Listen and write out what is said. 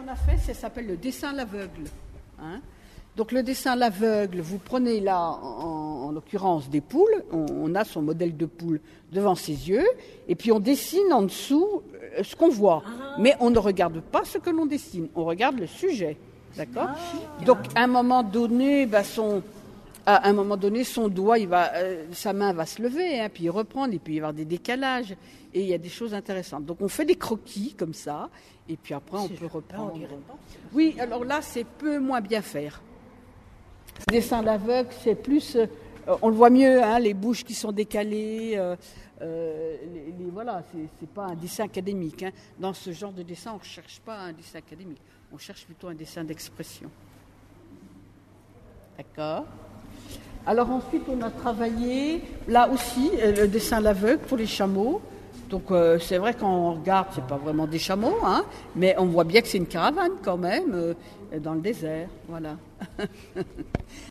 qu'on a fait, ça s'appelle le dessin à l'aveugle. Hein. Donc le dessin à l'aveugle, vous prenez là, en l'occurrence des poules, on a son modèle de poule devant ses yeux, et puis on dessine en dessous ce qu'on voit. Mais on ne regarde pas ce que l'on dessine, on regarde le sujet. D'accord ? Donc à un moment donné, son doigt, sa main va se lever, hein, puis il reprendre, et puis il va y avoir des décalages, et il y a des choses intéressantes. Donc on fait des croquis comme ça, et puis après on peut reprendre. Oui, alors là c'est peu moins bien faire. Le dessin à l'aveugle, c'est plus, on le voit mieux, hein, les bouches qui sont décalées, voilà, c'est pas un dessin académique. Hein. Dans ce genre de dessin, on ne cherche pas un dessin académique, on cherche plutôt un dessin d'expression. D'accord ? Alors ensuite, on a travaillé, là aussi, le dessin à l'aveugle pour les chameaux. Donc c'est vrai quand on regarde, c'est pas vraiment des chameaux, hein, mais on voit bien que c'est une caravane quand même, dans le désert, voilà.